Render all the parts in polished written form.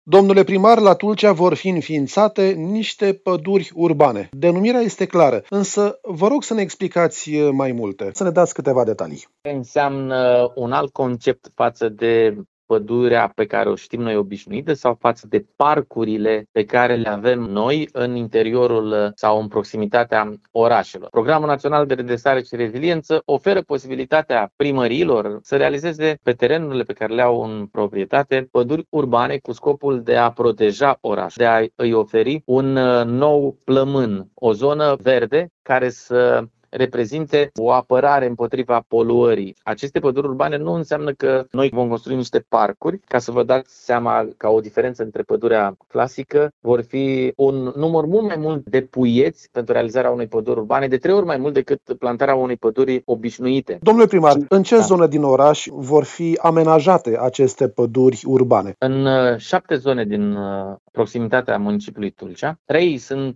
Domnule primar, la Tulcea vor fi înființate niște păduri urbane. Denumirea este clară, însă vă rog să ne explicați mai multe, să ne dați câteva detalii. Înseamnă un alt concept față de pădurea pe care o știm noi obișnuită sau față de parcurile pe care le avem noi în interiorul sau în proximitatea orașelor. Programul Național de Redresare și Reziliență oferă posibilitatea primăriilor să realizeze pe terenurile pe care le au în proprietate păduri urbane cu scopul de a proteja orașul, de a îi oferi un nou plămân, o zonă verde care să reprezinte o apărare împotriva poluării. Aceste păduri urbane nu înseamnă că noi vom construi niște parcuri. Ca să vă dați seama, ca o diferență între pădurea clasică, vor fi un număr mult mai mult de puieți pentru realizarea unei păduri urbane, de 3 ori mai mult decât plantarea unei păduri obișnuite. Domnule primar, în ce zonă din oraș vor fi amenajate aceste păduri urbane? În 7 zone din proximitatea municipiului Tulcea. 3 sunt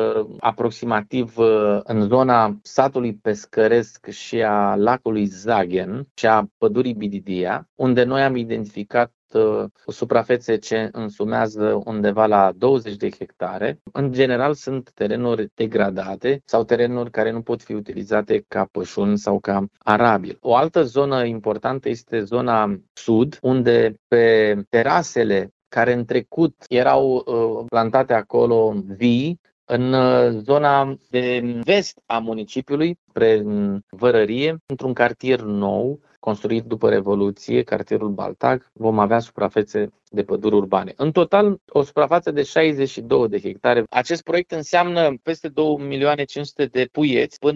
aproximativ în zona satului pescăresc și a lacului Zaghen și a pădurii Bididia, unde noi am identificat suprafețe ce însumează undeva la 20 de hectare. În general sunt terenuri degradate sau terenuri care nu pot fi utilizate ca pășuni sau ca arabil. O altă zonă importantă este zona sud, unde pe terasele care în trecut erau plantate acolo vii, în zona de vest a municipiului, spre Vărărie, într-un cartier nou, construit după Revoluție, cartierul Baltag, vom avea suprafețe de păduri urbane. În total, o suprafață de 62 de hectare. Acest proiect înseamnă peste 2.500.000 de puieți până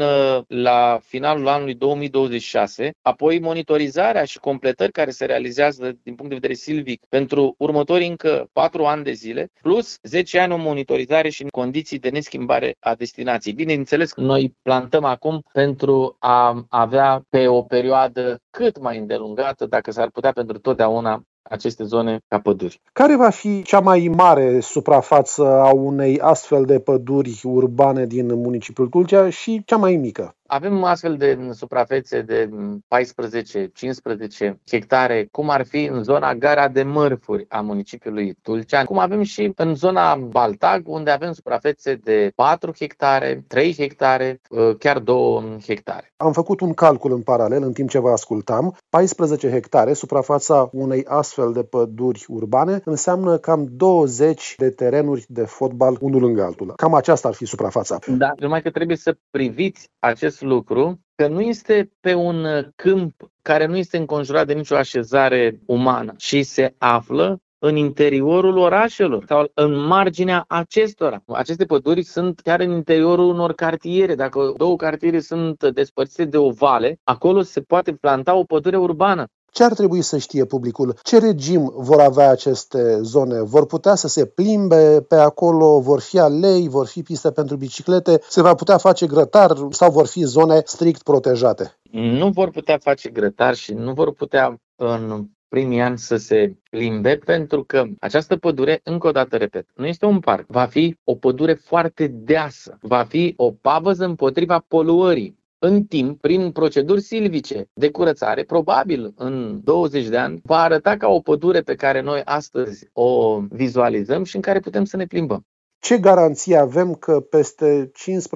la finalul anului 2026, apoi monitorizarea și completări care se realizează din punct de vedere silvic pentru următorii încă 4 ani de zile, plus 10 ani o monitorizare și în condiții de neschimbare a destinației. Bineînțeles, noi plantăm acum pentru a avea pe o perioadă cât mai îndelungată, dacă s-ar putea pentru totdeauna, aceste zone ca păduri. Care va fi cea mai mare suprafață a unei astfel de păduri urbane din municipiul Tulcea și cea mai mică? Avem astfel de suprafețe de 14-15 hectare, cum ar fi în zona Gara de Mărfuri a municipiului Tulcea, cum avem și în zona Baltag, unde avem suprafețe de 4 hectare, 3 hectare, chiar 2 hectare. Am făcut un calcul în paralel în timp ce vă ascultam. 14 hectare, suprafața unei astfel de păduri urbane, înseamnă cam 20 de terenuri de fotbal unul lângă altul. Cam aceasta ar fi suprafața. Da, numai că trebuie să priviți acest lucru, că nu este pe un câmp care nu este înconjurat de nicio așezare umană și se află în interiorul orașelor sau în marginea acestora. Aceste păduri sunt chiar în interiorul unor cartiere. Dacă 2 cartiere sunt despărțite de o vale, acolo se poate planta o pădure urbană. Ce ar trebui să știe publicul? Ce regim vor avea aceste zone? Vor putea să se plimbe pe acolo? Vor fi alei? Vor fi piste pentru biciclete? Se va putea face grătar sau vor fi zone strict protejate? Nu vor putea face grătar și nu vor putea în primii ani să se plimbe, pentru că această pădure, încă o dată repet, nu este un parc. Va fi o pădure foarte deasă. Va fi o pavăză împotriva poluării. În timp, prin proceduri silvice de curățare, probabil în 20 de ani, va arăta ca o pădure pe care noi astăzi o vizualizăm și în care putem să ne plimbăm. Ce garanție avem că peste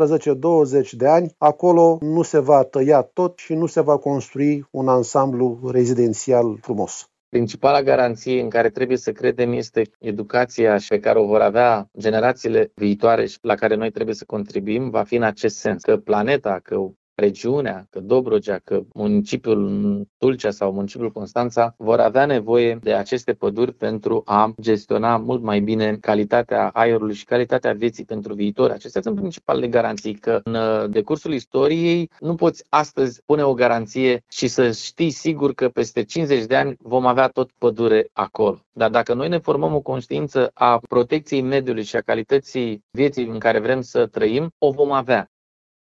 15-20 de ani acolo nu se va tăia tot și nu se va construi un ansamblu rezidențial frumos? Principala garanție în care trebuie să credem este educația și pe care o vor avea generațiile viitoare și la care noi trebuie să contribuim, va fi în acest sens, că planeta, că regiunea, că Dobrogea, că municipiul Tulcea sau municipiul Constanța vor avea nevoie de aceste păduri pentru a gestiona mult mai bine calitatea aerului și calitatea vieții pentru viitor. Acestea sunt principalele garanții, că în decursul istoriei nu poți astăzi pune o garanție și să știi sigur că peste 50 de ani vom avea tot pădure acolo. Dar dacă noi ne formăm o conștiință a protecției mediului și a calității vieții în care vrem să trăim, o vom avea.